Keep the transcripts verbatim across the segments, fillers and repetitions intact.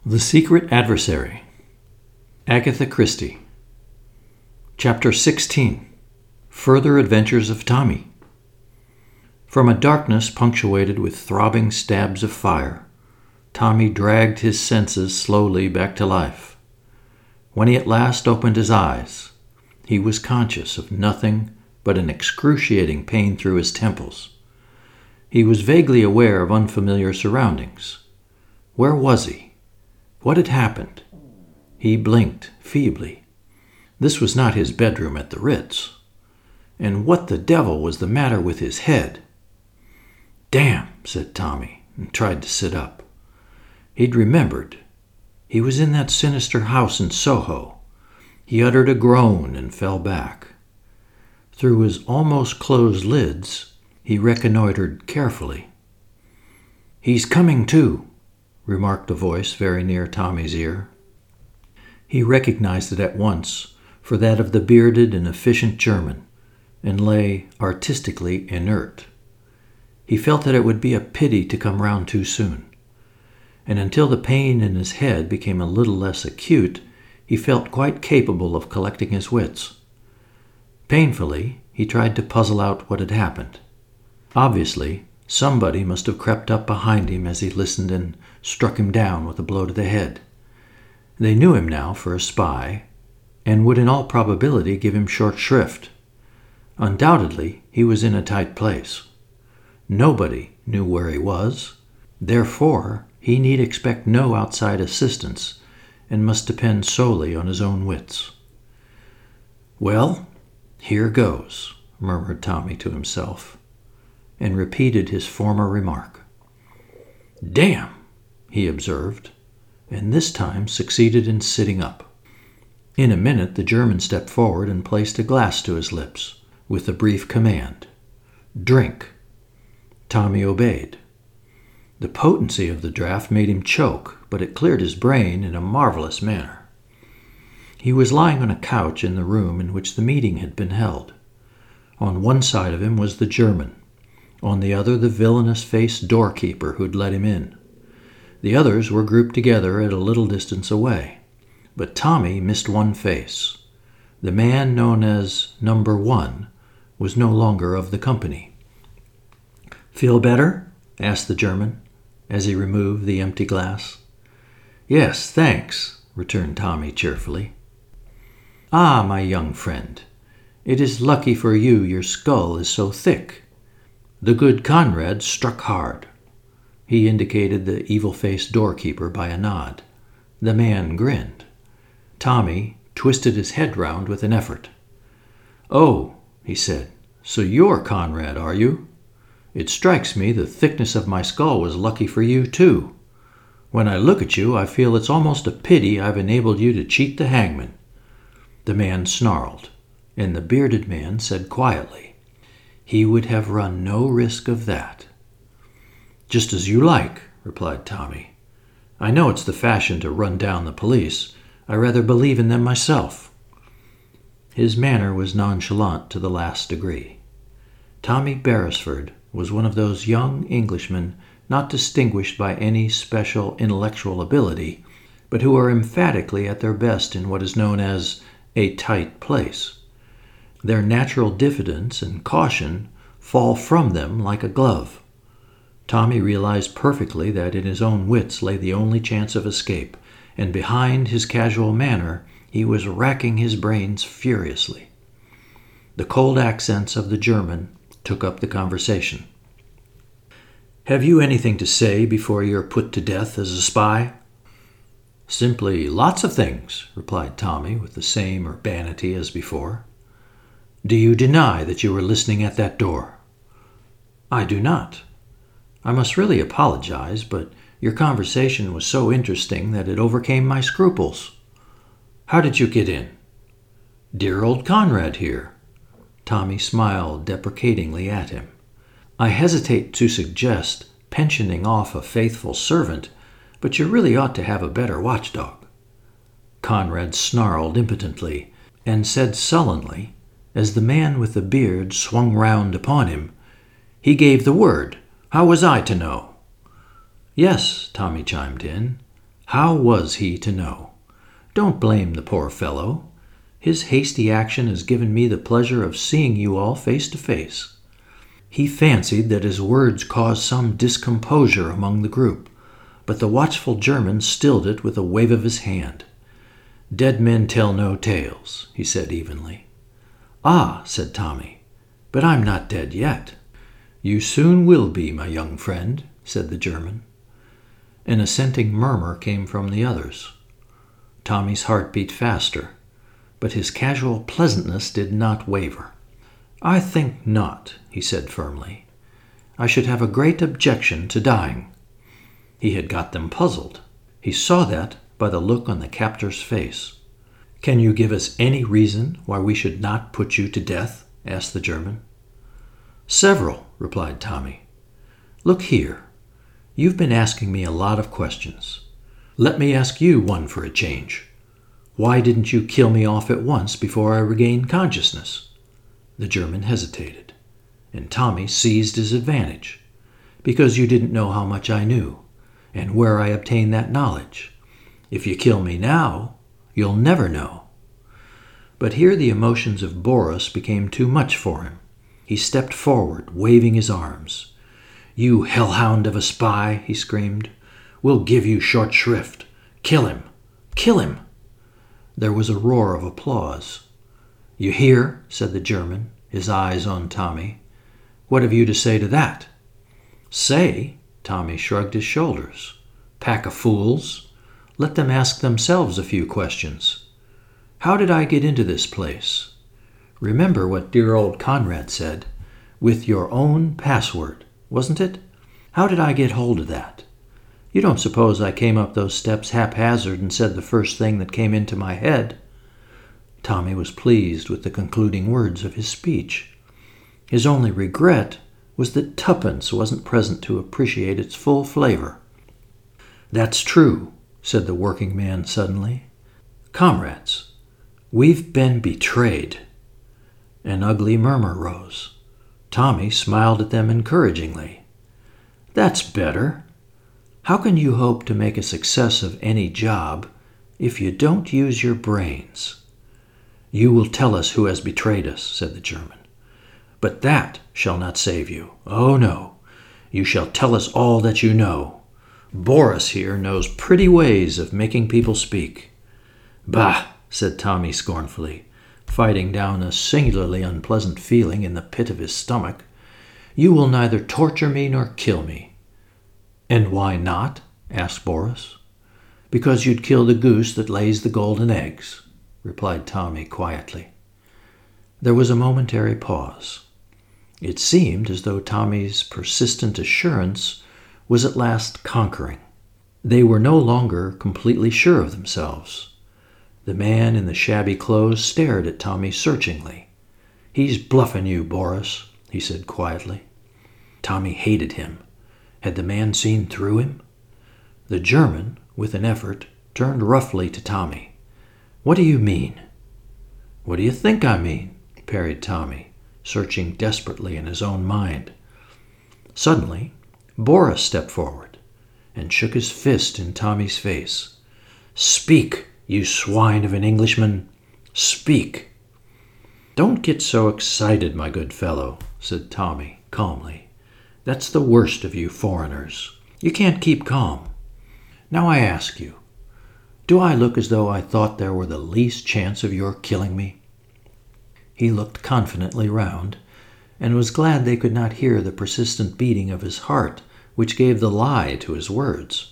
The Secret Adversary. Agatha Christie. Chapter sixteen. Further Adventures of Tommy. From a darkness punctuated with throbbing stabs of fire, Tommy dragged his senses slowly back to life. When he at last opened his eyes, he was conscious of nothing but an excruciating pain through his temples. He was vaguely aware of unfamiliar surroundings. Where was he? What had happened? He blinked feebly. This was not his bedroom at the Ritz. And what the devil was the matter with his head? "Damn," said Tommy, and tried to sit up. He'd remembered. He was in that sinister house in Soho. He uttered a groan and fell back. Through his almost closed lids, he reconnoitered carefully. "He's coming to," remarked a voice very near Tommy's ear. He recognized it at once for that of the bearded and efficient German, and lay artistically inert. He felt that it would be a pity to come round too soon, and until the pain in his head became a little less acute, he felt quite capable of collecting his wits. Painfully, he tried to puzzle out what had happened. Obviously, somebody must have crept up behind him as he listened and struck him down with a blow to the head. They knew him now for a spy, and would in all probability give him short shrift. Undoubtedly, he was in a tight place. Nobody knew where he was. Therefore, he need expect no outside assistance, and must depend solely on his own wits. "Well, here goes," murmured Tommy to himself, and repeated his former remark. "Damn," he observed, and this time succeeded in sitting up. In a minute the German stepped forward and placed a glass to his lips, with the brief command, "Drink." Tommy obeyed. The potency of the draught made him choke, but it cleared his brain in a marvelous manner. He was lying on a couch in the room in which the meeting had been held. On one side of him was the German, on the other the villainous-faced doorkeeper who'd let him in. The others were grouped together at a little distance away, but Tommy missed one face. The man known as Number One was no longer of the company. "Feel better?" asked the German, as he removed the empty glass. "Yes, thanks," returned Tommy cheerfully. "Ah, my young friend, it is lucky for you your skull is so thick." The good Conrad struck hard. He indicated the evil-faced doorkeeper by a nod. The man grinned. Tommy twisted his head round with an effort. "Oh," he said, "so you're Conrad, are you? It strikes me the thickness of my skull was lucky for you, too. When I look at you, I feel it's almost a pity I've enabled you to cheat the hangman." The man snarled, and the bearded man said quietly, "He would have run no risk of that." "Just as you like," replied Tommy. "I know it's the fashion to run down the police. I rather believe in them myself." His manner was nonchalant to the last degree. Tommy Beresford was one of those young Englishmen not distinguished by any special intellectual ability, but who are emphatically at their best in what is known as a tight place. Their natural diffidence and caution fall from them like a glove. Tommy realized perfectly that in his own wits lay the only chance of escape, and behind his casual manner he was racking his brains furiously. The cold accents of the German took up the conversation. "Have you anything to say before you're put to death as a spy?" "Simply lots of things," replied Tommy with the same urbanity as before. "Do you deny that you were listening at that door?" "I do not. I must really apologize, but your conversation was so interesting that it overcame my scruples." "How did you get in?" "Dear old Conrad here." Tommy smiled deprecatingly at him. "I hesitate to suggest pensioning off a faithful servant, but you really ought to have a better watchdog." Conrad snarled impotently and said sullenly, as the man with the beard swung round upon him, "He gave the word. How was I to know?" "Yes," Tommy chimed in. How was he to know? Don't blame the poor fellow. His hasty action has given me the pleasure of seeing you all face to face. He fancied that his words caused some discomposure among the group, but the watchful German stilled it with a wave of his hand. "Dead men tell no tales," he said evenly. "Ah," said Tommy, "but I'm not dead yet." "You soon will be, my young friend," said the German. An assenting murmur came from the others. Tommy's heart beat faster, but his casual pleasantness did not waver. "I think not," he said firmly. "I should have a great objection to dying." He had got them puzzled. He saw that by the look on the captor's face. "Can you give us any reason why we should not put you to death?" asked the German. "Several," replied Tommy. "Look here. You've been asking me a lot of questions. Let me ask you one for a change. Why didn't you kill me off at once before I regained consciousness?" The German hesitated, and Tommy seized his advantage. "Because you didn't know how much I knew, and where I obtained that knowledge. If you kill me now, you'll never know." But here the emotions of Boris became too much for him. He stepped forward, waving his arms. "You hellhound of a spy," he screamed. "We'll give you short shrift. Kill him! Kill him!" There was a roar of applause. "You hear?" said the German, his eyes on Tommy. "What have you to say to that?" "Say?" Tommy shrugged his shoulders. "Pack of fools. Let them ask themselves a few questions. How did I get into this place? Remember what dear old Conrad said, with your own password, wasn't it? How did I get hold of that? You don't suppose I came up those steps haphazard and said the first thing that came into my head?" Tommy was pleased with the concluding words of his speech. His only regret was that Tuppence wasn't present to appreciate its full flavor. "That's true," said the working man suddenly. "Comrades, we've been betrayed." An ugly murmur rose. Tommy smiled at them encouragingly. "That's better. How can you hope to make a success of any job if you don't use your brains?" "You will tell us who has betrayed us," said the German. "But that shall not save you. Oh, no. You shall tell us all that you know. Boris here knows pretty ways of making people speak." "Bah!" said Tommy scornfully, fighting down a singularly unpleasant feeling in the pit of his stomach. "You will neither torture me nor kill me." "And why not?" asked Boris. "Because you'd kill the goose that lays the golden eggs," replied Tommy quietly. There was a momentary pause. It seemed as though Tommy's persistent assurance was at last conquering. They were no longer completely sure of themselves. The man in the shabby clothes stared at Tommy searchingly. "He's bluffing you, Boris," he said quietly. Tommy hated him. Had the man seen through him? The German, with an effort, turned roughly to Tommy. "What do you mean?" "What do you think I mean?" parried Tommy, searching desperately in his own mind. Suddenly, Boris stepped forward and shook his fist in Tommy's face. "Speak, you swine of an Englishman! Speak!" "Don't get so excited, my good fellow," said Tommy calmly. "That's the worst of you foreigners. You can't keep calm. Now I ask you, do I look as though I thought there were the least chance of your killing me?" He looked confidently round, and was glad they could not hear the persistent beating of his heart, which gave the lie to his words.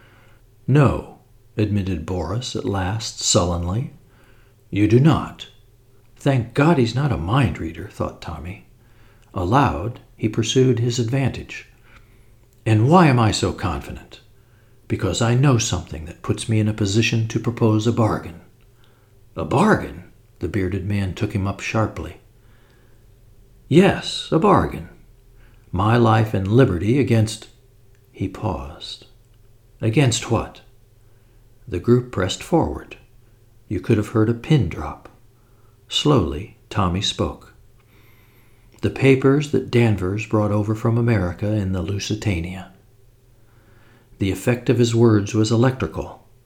"No," admitted Boris at last sullenly. "You do not." Thank God he's not a mind reader, thought Tommy. Aloud, he pursued his advantage. "And why am I so confident? Because I know something that puts me in a position to propose a bargain." "A bargain?" The bearded man took him up sharply. "Yes, a bargain. My life and liberty against—" He paused. "Against what?" The group pressed forward. You could have heard a pin drop. Slowly, Tommy spoke. "The papers that Danvers brought over from America in the Lusitania." The effect of his words was electrical.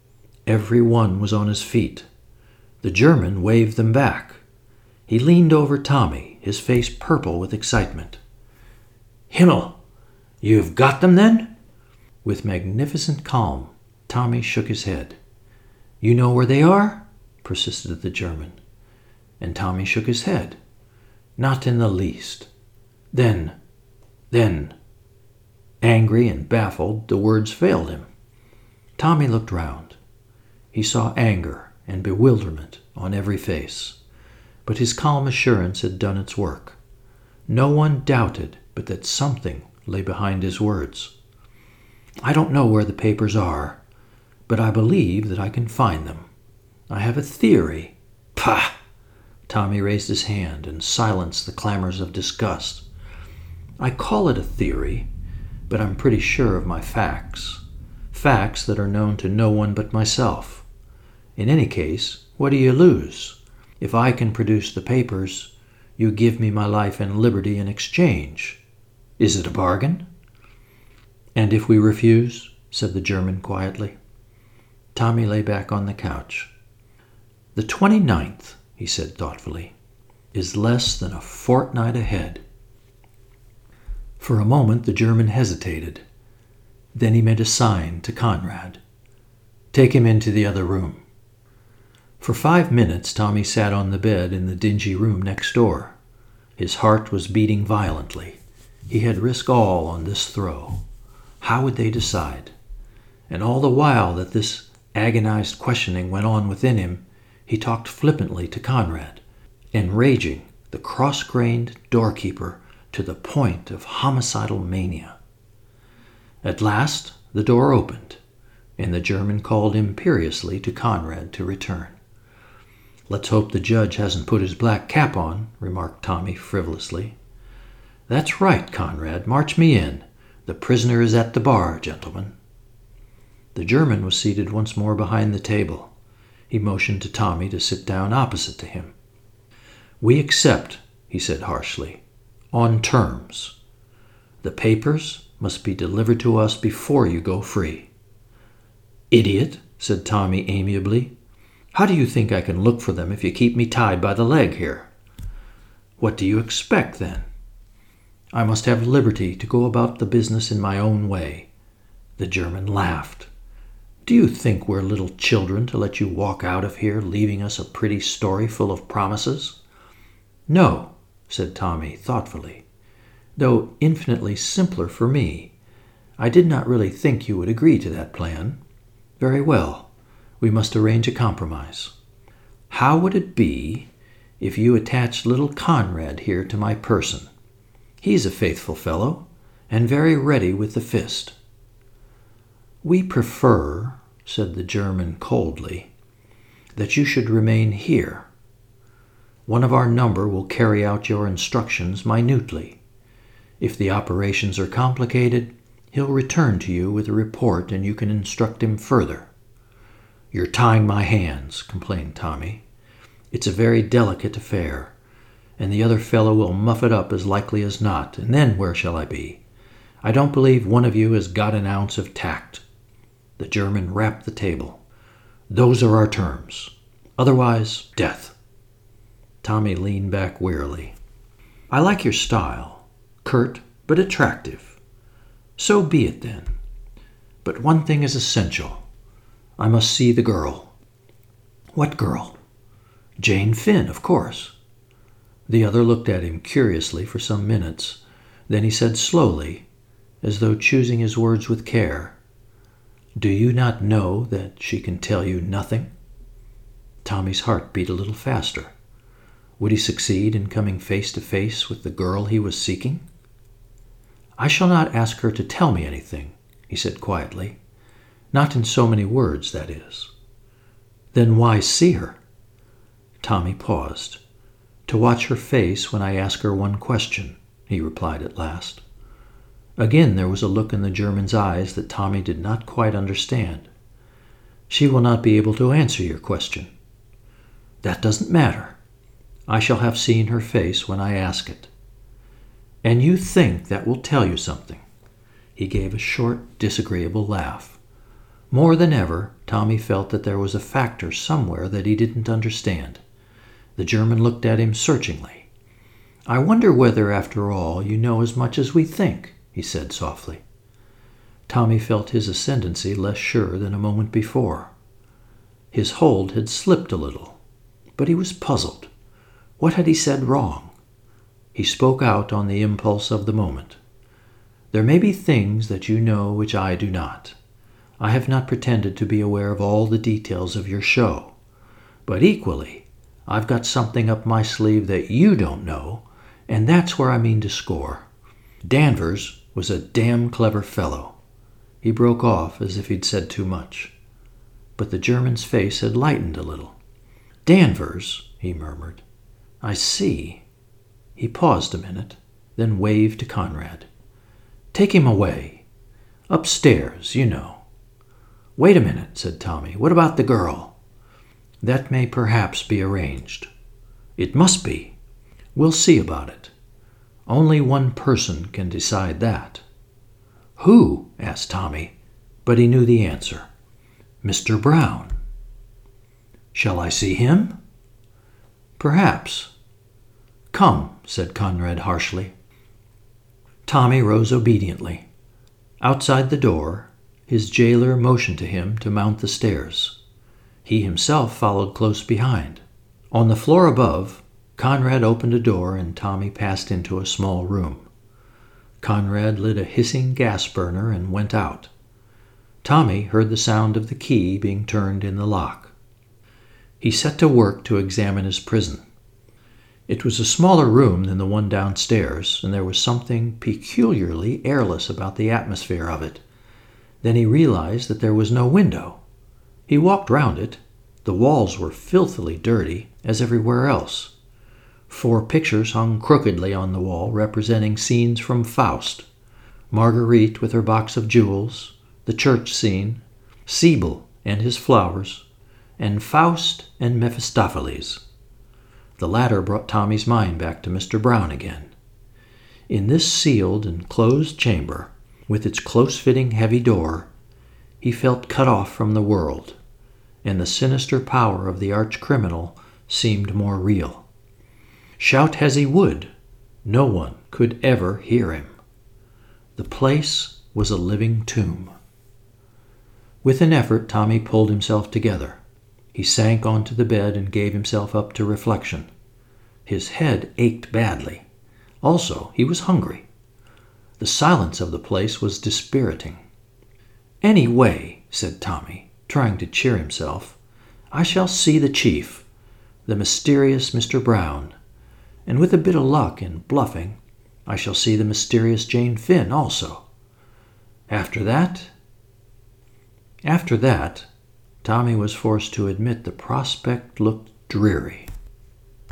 Every one was on his feet. The German waved them back. He leaned over Tommy, his face purple with excitement. "Himmel! You've got them, then?" With magnificent calm, Tommy shook his head. "You know where they are?" persisted the German. And Tommy shook his head. "Not in the least." Then, then, angry and baffled, the words failed him. Tommy looked round. He saw anger and bewilderment on every face, but his calm assurance had done its work. No one doubted but that something lay behind his words. "I don't know where the papers are, but I believe that I can find them. I have a theory." "Pah!" Tommy raised his hand and silenced the clamors of disgust. "I call it a theory, but I'm pretty sure of my facts. Facts that are known to no one but myself. In any case, what do you lose? If I can produce the papers, you give me my life and liberty in exchange. Is it a bargain?" "And if we refuse?" said the German quietly. Tommy lay back on the couch. "The twenty-ninth," he said thoughtfully, "is less than a fortnight ahead." For a moment the German hesitated. Then he made a sign to Conrad. "Take him into the other room." For five minutes Tommy sat on the bed in the dingy room next door. His heart was beating violently. He had risked all on this throw. How would they decide? And all the while that this agonized questioning went on within him, he talked flippantly to Conrad, enraging the cross-grained doorkeeper to the point of homicidal mania. At last the door opened, and the German called imperiously to Conrad to return. "Let's hope the judge hasn't put his black cap on," remarked Tommy frivolously. "That's right, Conrad. March me in. The prisoner is at the bar, gentlemen." The German was seated once more behind the table. He motioned to Tommy to sit down opposite to him. "We accept," he said harshly, "on terms. The papers must be delivered to us before you go free." "Idiot," said Tommy amiably. "How do you think I can look for them if you keep me tied by the leg here?" "What do you expect, then?" "I must have liberty to go about the business in my own way." The German laughed. "Do you think we're little children to let you walk out of here leaving us a pretty story full of promises?" "No," said Tommy thoughtfully, "though infinitely simpler for me. I did not really think you would agree to that plan. Very well, we must arrange a compromise. How would it be if you attached little Conrad here to my person? He's a faithful fellow, and very ready with the fist." "We prefer," said the German coldly, "that you should remain here. One of our number will carry out your instructions minutely. If the operations are complicated, he'll return to you with a report and you can instruct him further." "You're tying my hands," complained Tommy. "It's a very delicate affair, and the other fellow will muff it up as likely as not, and then where shall I be? I don't believe one of you has got an ounce of tact." The German rapped the table. "Those are our terms. Otherwise, death." Tommy leaned back wearily. "I like your style, curt but attractive. So be it then. But one thing is essential. I must see the girl." "What girl?" "Jane Finn, of course." The other looked at him curiously for some minutes. Then he said slowly, as though choosing his words with care, "Do you not know that she can tell you nothing?" Tommy's heart beat a little faster. Would he succeed in coming face to face with the girl he was seeking? "I shall not ask her to tell me anything," he said quietly. "Not in so many words, that is." "Then why see her?" Tommy paused. "To watch her face when I ask her one question," he replied at last. Again there was a look in the German's eyes that Tommy did not quite understand. "She will not be able to answer your question." "That doesn't matter. I shall have seen her face when I ask it." "And you think that will tell you something?" He gave a short, disagreeable laugh. More than ever, Tommy felt that there was a factor somewhere that he didn't understand. The German looked at him searchingly. "I wonder whether, after all, you know as much as we think," he said softly. Tommy felt his ascendancy less sure than a moment before. His hold had slipped a little, but he was puzzled. What had he said wrong? He spoke out on the impulse of the moment. "There may be things that you know which I do not. I have not pretended to be aware of all the details of your show. But equally, I've got something up my sleeve that you don't know, and that's where I mean to score. Danvers was a damn clever fellow." He broke off as if he'd said too much. But the German's face had lightened a little. "Danvers," he murmured. "I see." He paused a minute, then waved to Conrad. "Take him away. Upstairs, you know." "Wait a minute," said Tommy. "What about the girl?" "That may perhaps be arranged." "It must be." "We'll see about it. Only one person can decide that." "Who?" asked Tommy, but he knew the answer. "Mister Brown." "Shall I see him?" "Perhaps." "Come," said Conrad harshly. Tommy rose obediently. Outside the door, his jailer motioned to him to mount the stairs. He himself followed close behind. On the floor above, Conrad opened a door and Tommy passed into a small room. Conrad lit a hissing gas burner and went out. Tommy heard the sound of the key being turned in the lock. He set to work to examine his prison. It was a smaller room than the one downstairs, and there was something peculiarly airless about the atmosphere of it. Then he realized that there was no window. He walked round it. The walls were filthily dirty, as everywhere else. Four pictures hung crookedly on the wall, representing scenes from Faust. Marguerite with her box of jewels, the church scene, Siebel and his flowers, and Faust and Mephistopheles. The latter brought Tommy's mind back to Mister Brown again. In this sealed and closed chamber, with its close-fitting heavy door, he felt cut off from the world, and the sinister power of the arch-criminal seemed more real. Shout as he would, no one could ever hear him. The place was a living tomb. With an effort, Tommy pulled himself together. He sank onto the bed and gave himself up to reflection. His head ached badly. Also, he was hungry. The silence of the place was dispiriting. "Anyway," said Tommy, trying to cheer himself, "I shall see the chief, the mysterious Mister Brown, and with a bit of luck and bluffing, I shall see the mysterious Jane Finn also. After that... After that, Tommy was forced to admit the prospect looked dreary.